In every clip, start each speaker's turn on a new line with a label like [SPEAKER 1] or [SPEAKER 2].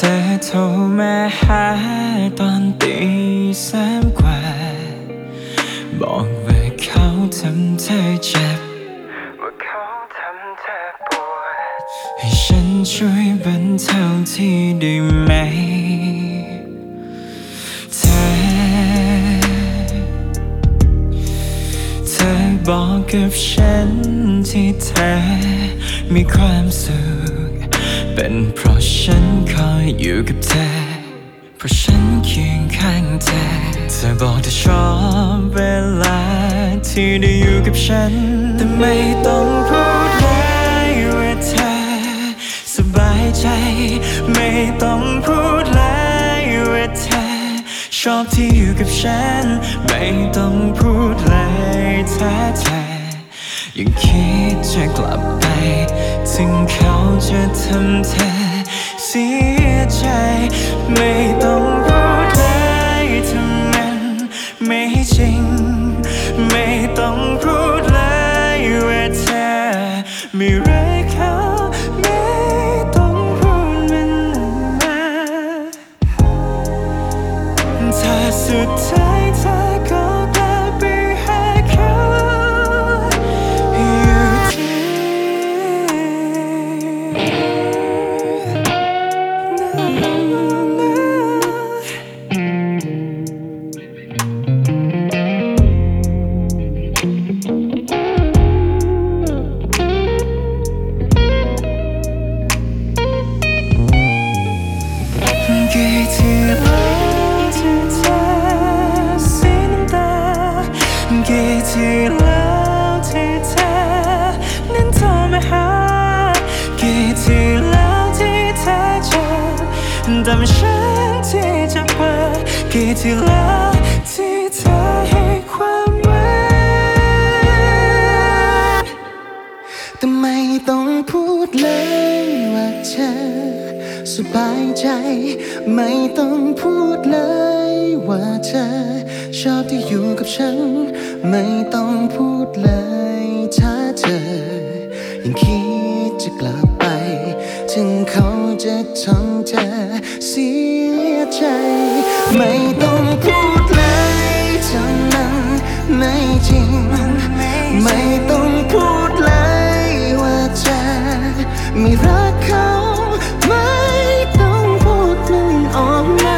[SPEAKER 1] อโทรมาหาตอนตี 3 กว่าบอกว่าเขาทำเธอเจ็บว่าเขาทำเธอปวดให้ฉันช่วยบรรเทาทีได้ไหมเธอบอกกับฉันที่เธอมีความสุขเป็นเพราะฉันคอยอยู่กับเธอเพราะฉันเคียงข้างเธอเธอบอกเธอชอบเวลาที่ได้อยู่กับฉันแต่ไม่ต้องพูดเลยว่าเธอสบายใจไม่ต้องพูดเลยว่าเธอชอบที่อยู่กับฉันไม่ต้องพูดเลยถ้าเธอยังคิดจะกลับไปถึงเขาจะทำเธอเสียใจไม่ต้องพูดเลยถ้ามันไม่จริงไม่ต้องพูดเลยว่าเธอไม่รักเขาไม่ต้องพูดมันมาถ้าสุดท้ายเธอก็กลับไปหาเขากี่ทีแล้วที่เธอเสียน้ำตากี่ทีแล้วที่เธอนั้นโทรมาหากี่ทีแล้วที่เธอเจ็บแต่ไม่ฉันที่จะเปิดกี่ทีแล้วที่เธอให้ความหวังแต่ไม่ต้องพูดเลยว่าเธอสบายใจไม่ต้องพูดเลยว่าเธอชอบที่อยู่กับฉันไม่ต้องพูดเลยถ้าเธอยังคิดจะกลับไปถึงเขาจะทำเธอเสียใจไม่ต้องพูดเลยถ้ามันไม่จริงไม่ต้องพูดเลยว่าเธอไม่รักเขาไม่ต้องพูดมันออกมา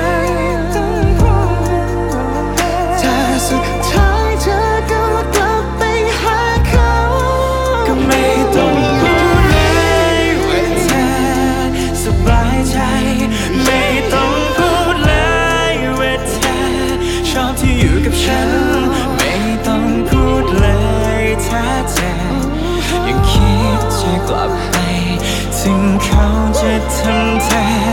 [SPEAKER 1] ถ้าสุดท้ายเธอก็กลับไปหาเขาก็ไม่ต้องพูดเลยว่าเธอสบายใจไม่ต้องพูดเลยว่าเธอชอบที่อยู่กับฉันไม่ต้องพูดเลยถ้าเธอยังคิดจะกลับไปถึงเขาจะทำเธอ